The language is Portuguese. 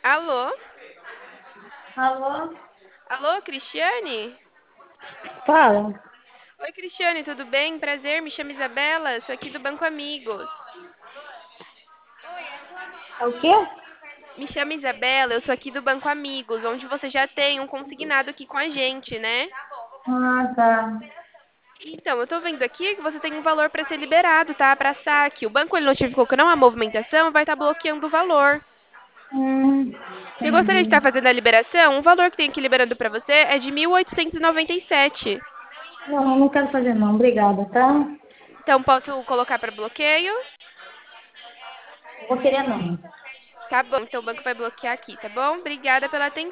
Alô? Alô? Alô, Cristiane? Fala. Oi, Cristiane, tudo bem? Prazer, me chamo Isabela, sou aqui do Banco Amigos. É o quê? Me chamo Isabela, eu sou aqui do Banco Amigos, onde você já tem um consignado aqui com a gente, né? Ah, tá. Então, eu tô vendo aqui que você tem um valor para ser liberado, tá? Para saque. O banco ele notificou que não há movimentação, vai estar bloqueando o valor. Você gostaria de Entendi. estar fazendo a liberação? O valor que tem aqui liberando para você é de 1.897. Não, não quero fazer não. Obrigada, tá? Então, posso colocar para bloqueio? Não vou querer não. Tá bom, então o banco vai bloquear aqui, tá bom? Obrigada pela atenção.